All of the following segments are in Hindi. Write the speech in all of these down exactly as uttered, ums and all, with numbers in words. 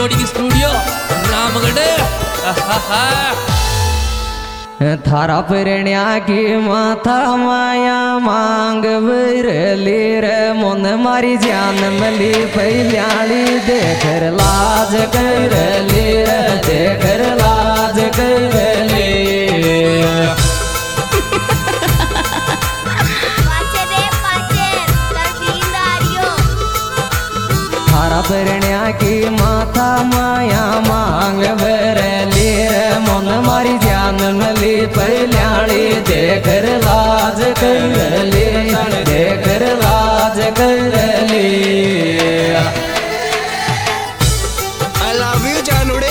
Recording studio Ramgarh. थारा प्रणया की माथा माया मांग बरली रे मन मारी जान मली पहली देखर लाज करली रे देखर लाज करली। थारा प्रणया की माथा माया मांग बरली रे मन मारी जान मली पहली देखर लाज करली देखर लाज करली। I love you जानुड़े।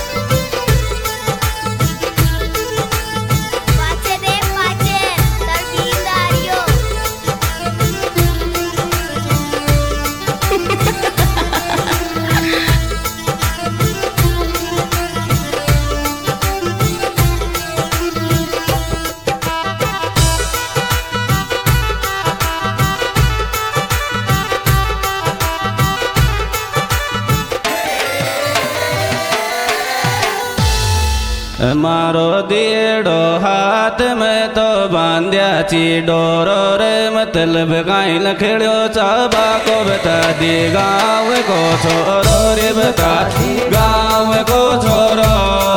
मारो दिएड़ो हाथ में तो बांध्या ची डोरो रे मतलब गाय लखेड़ो चाबा को बता दी गाँव को छोरो रे बता दी गाँव को छोरो।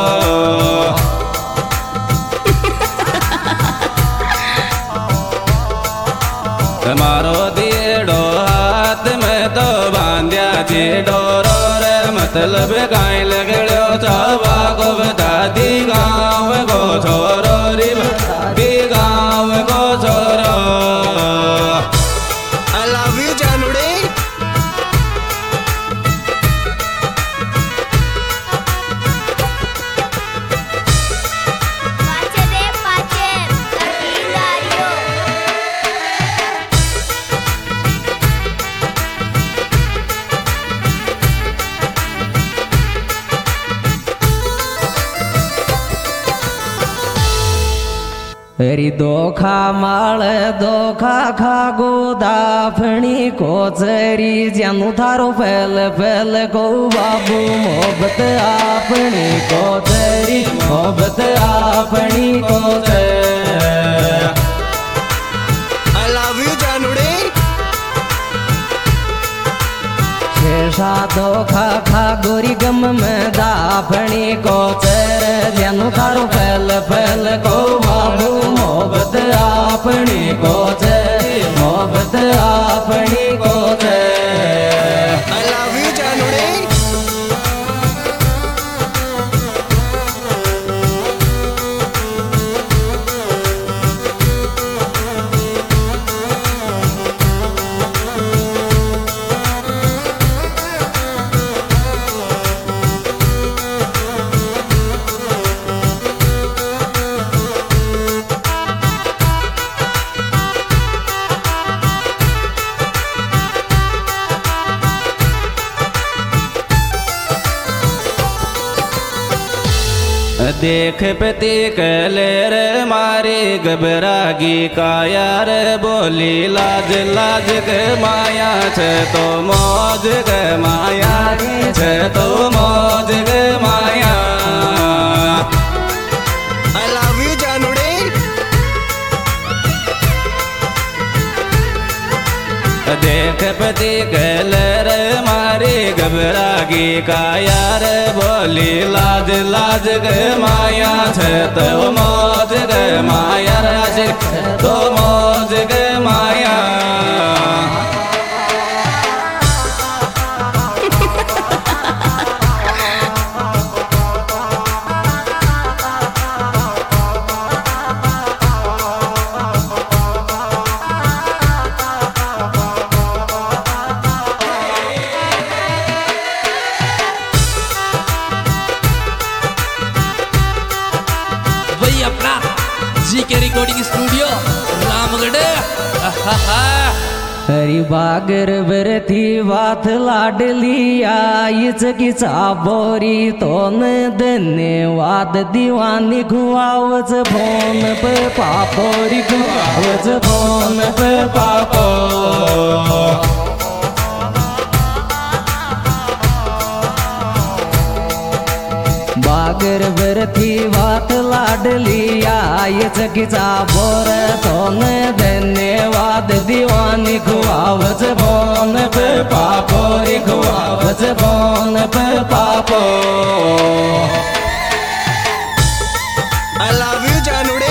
मारो दिएड़ो हाथ में तो बांध्या ची डोरो रे मतलब गाय लखेड़ो चाबा को बता दी गाँव को छोरो रे दी गाँव को छोरो। I love you जानुड़े। हरी दोखा माल दोखा खा गोदाफणी कोचरी जनु थारो पहल पहल को बाबू मोहब्बत आपनी कोचरी मोहब्बत आपनी कोचरी। I love you जानुड़े। शेषा दोखा खा गोरी गम में दाफणी कोचर जनु थारो पहल पहल को बाबू मोहब्बत आपनी कोचरी मोहब्बत आपनी कोचरी। I love you जानुड़े। देख पति कले रे मारी घबरागी काया रे बोली लाज लाज के माया छे तो मौज के माया छे तो मौज के माया। I love you जानुड़े। देख पति कले रे मारी घबरागी काया रे बोली लाज लाज के माया छे तो मौज के माया रे तो मौज के माया। वही अपना जी के रिकॉर्डिंग स्टूडियो रामगढ़। हरी बागर बरती बात लाडली आईच की चाबोरी तोन धन्यवाद दीवानी घुआवच फोन पे पापोरी घुआवच फोन पे पापो। बागर बरती बात लाडली आईच किचा बोर तोन धन्यवाद दीवानी खुआवच बोन पे पापो रे खुआवच बोन पे पापो आई लव यू जानूड़े।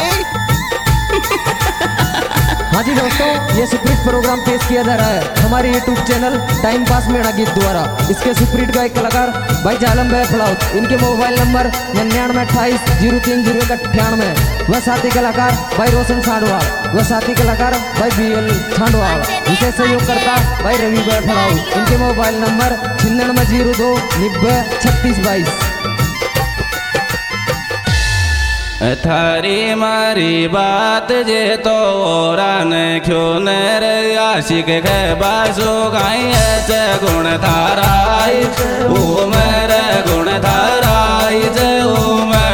हाँ जी दोस्तों, ये सुप्रीत प्रोग्राम पेश किया जा रहा है हमारे यूट्यूब चैनल टाइम पास मेरा गीत द्वारा। इसके सुप्रीत गायक कलाकार भाई जालम भाई फड़ाउत, इनके मोबाइल नंबर निन्यानवे अट्ठाईस जीरो तीन जीरो एक अट्ठानवे। वह साथी कलाकार भाई रोशन छांडवाल, वह साथी कलाकार भाई बी एल छांडवाल, विशेष सहयोग करता भाई रवि भाई फड़ाउत। इनके मोबाइल नंबर छिन्नवे जीरो दो निब्बे छत्तीस बाईस। थारी मारी बात जे तो रान क्यों नर आशिक के बासो गाई ऐसे गुण धाराई उमर गुण धाराई जे उमर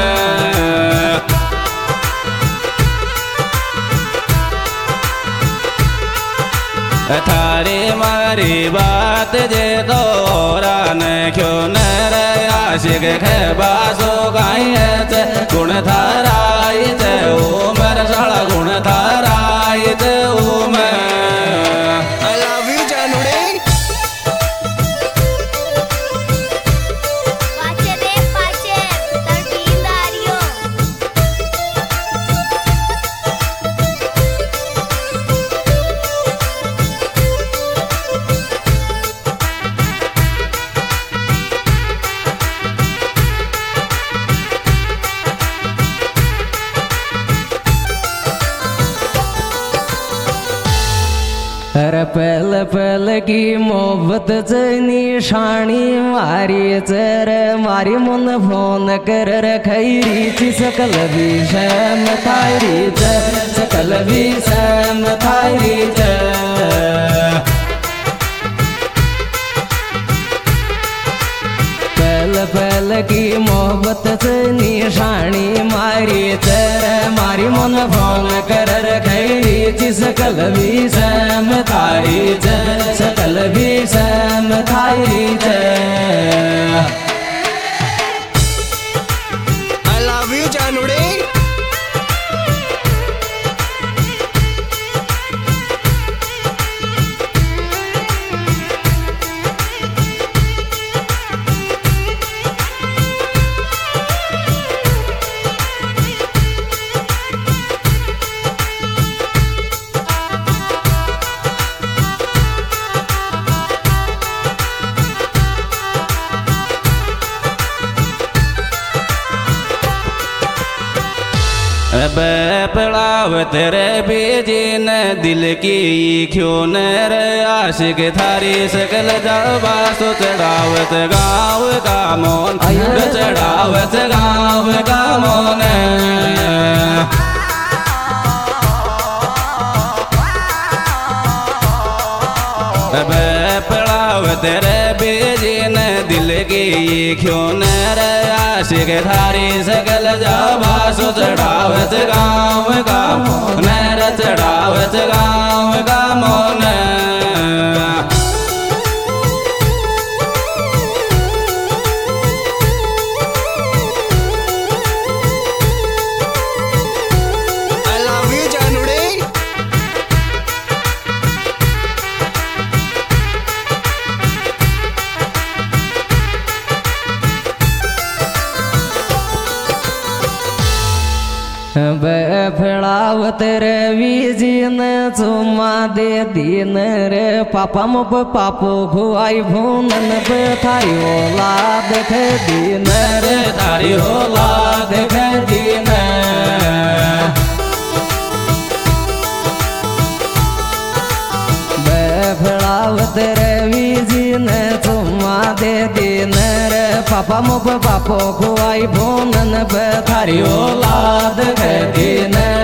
थारी मारी बात जे तो रान क्यों नर आशिक के बासो गाई ऐसे गुण धाराई जे उमर साला गुण धाराई जे उमर। आई लव यू जानूड़े। पाचे दे पाचे तरबींदारियों अरे पहल पहल की मोहब्बत निशानी मारी चर मारी मन फोन कर खैरी ची सकल भी शम थारी च सकल भी शम थारी च पहल पहल की मोहब्बत से निशानी मारी चर मारी मन फोन कर खैरी ची सकल भी सम थारी च सकल भी सम थारी च। आई लव यू जानूड़े। पड़ाव तेरे बीजी न दिल की क्यों नर आशिक थारी सकल जलवास चढ़ावत गाँव का मोन चढ़ावत गाँव का मोन। पड़ाव तेरे बीजी न दिल की क्यों नर आशिक थारी सकल जलवास चढ़ावत गाँव का मोन चढ़ावत गाँव का मोन। आई लव यू जानूड़े। बेफड़ाव तेरे बीजी न चुमा दे दीन रे पापा मुप पापो खुआई भूनन पे थारी औलाद खे दीन रे थारी औलाद खे दीन। बेफड़ाव तेरे बीजी न चुमा दे दीन रे पापा मुप पापो खुआई भूनन पे थारी औलाद खे दीन